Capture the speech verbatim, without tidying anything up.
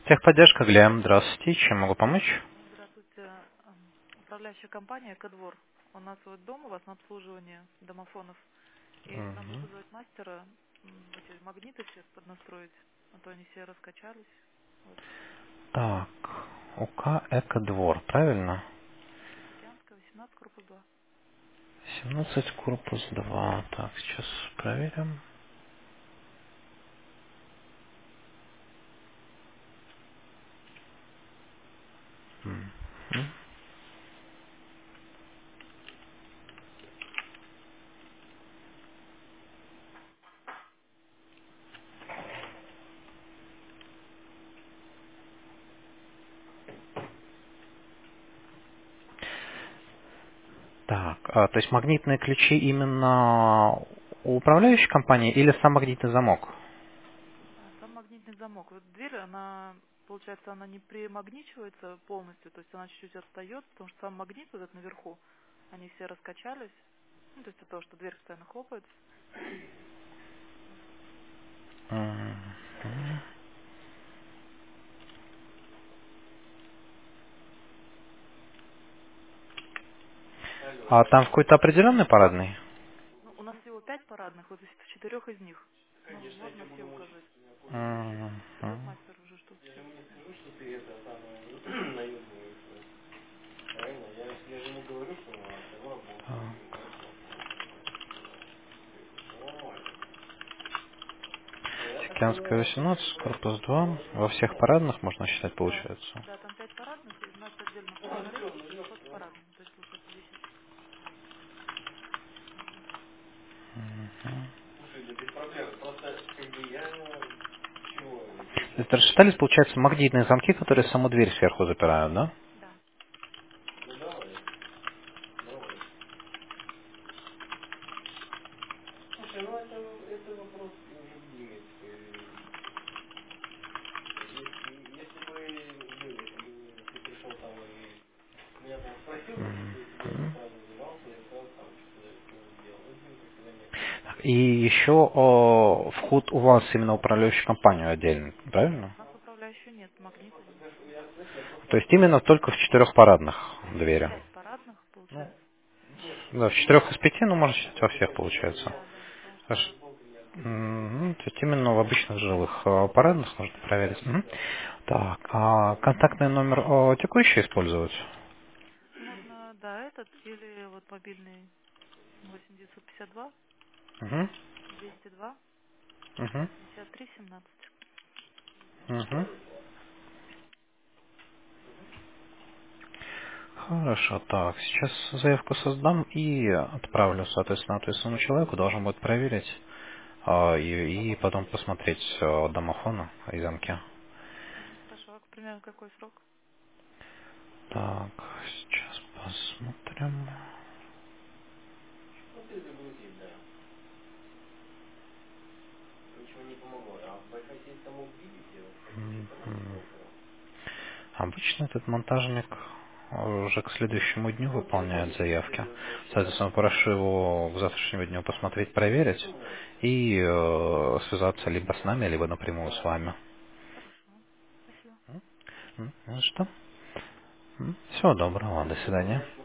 Техподдержка, Глеб. Здравствуйте. Чем могу помочь? Здравствуйте. Ам, Управляющая компания «Экодвор». У нас вот дом у вас на обслуживание домофонов. И нам бы Мгм. вызвать мастера, м, эти магниты все поднастроить, а то они все раскачались. Вот. Так, УК Экодвор, правильно? Тихоокеанская, восемнадцать, корпус два. семнадцать, корпус два. Так, сейчас проверим. Мгм. Так, а, то есть магнитные ключи именно у управляющей компании или сам магнитный замок? А, Сам магнитный замок. Вот дверь, она, получается, она не примагничивается полностью, то есть она чуть-чуть отстает, потому что сам магнит вот этот наверху, они все раскачались. Ну, то есть от того, что дверь постоянно хлопается. Мгм. А там какой-то определенный парадный? Ну, у нас всего пять парадных, вот в четырех из них. Ну, можно все указать. Придет Мгм. мастер уже, что все. Тихоокеанская восемнадцать, корпус два. Во всех парадных можно считать, Да, получается. да, там пять парадных, и мастер отдельно посмотрел, и вход в парадную. То есть, получается, десять. То есть рассчитались, получается, магнитные замки, которые саму дверь сверху запирают, да? Да. Мгм. И еще о, вход у вас именно в управляющую компанию отдельно, Нет, правильно? у нас управляющего нет, магниты нет. То есть именно только в четырех парадных двери. Пять парадных, Ну, получается. да, в четырех из пяти, ну, можно считать, во всех получается. Да, да, потому Хорошо. что Мгм. То есть именно в обычных жилых э, парадных можно проверить. Мгм. Так, а контактный номер э, текущий использовать? можно, да, этот, или вот мобильный восемь девятьсот пятьдесят два Угу. двести два Угу. пятьдесят три семнадцать. Угу. Хорошо, так, сейчас заявку создам и отправлю, соответственно, ответственному человеку, должен будет проверить а, и, и потом посмотреть а, домофоны и замки. Мгм, хорошо, а примерно какой срок? Так, сейчас посмотрим. Мгм. Обычно этот монтажник уже к следующему дню выполняет заявки. Соответственно, прошу его к завтрашнему дню посмотреть, проверить и э, связаться либо с нами, либо напрямую с вами. Хорошо, спасибо. М, ну что? Всего доброго, до свидания.